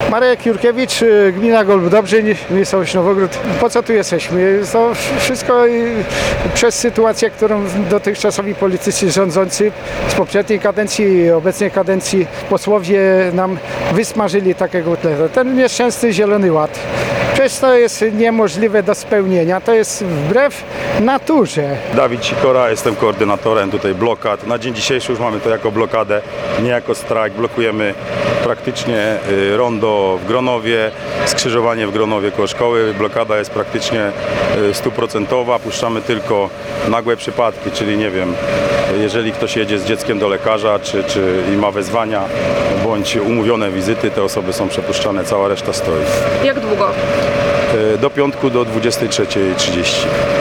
Marek Jurkiewicz, gmina Golub-Dobrzyń, miejscowość Nowogród. Po co tu jesteśmy? To wszystko przez sytuację, którą dotychczasowi politycy rządzący z poprzedniej kadencji i obecnej kadencji posłowie nam wysmażyli takiego kotleta. Ten nieszczęsny Zielony Ład. Przecież to jest niemożliwe do spełnienia. To jest wbrew naturze. Dawid Sikora, jestem koordynatorem tutaj blokad. Na dzień dzisiejszy już mamy to jako blokadę, nie jako strajk. Blokujemy praktycznie rondo w Gronowie, skrzyżowanie w Gronowie koło szkoły. Blokada jest praktycznie 100%. Puszczamy tylko nagłe przypadki, czyli nie wiem, jeżeli ktoś jedzie z dzieckiem do lekarza, czy i ma wezwania, bądź umówione wizyty, te osoby są przepuszczane, cała reszta stoi. Jak długo? Do piątku do 23:30.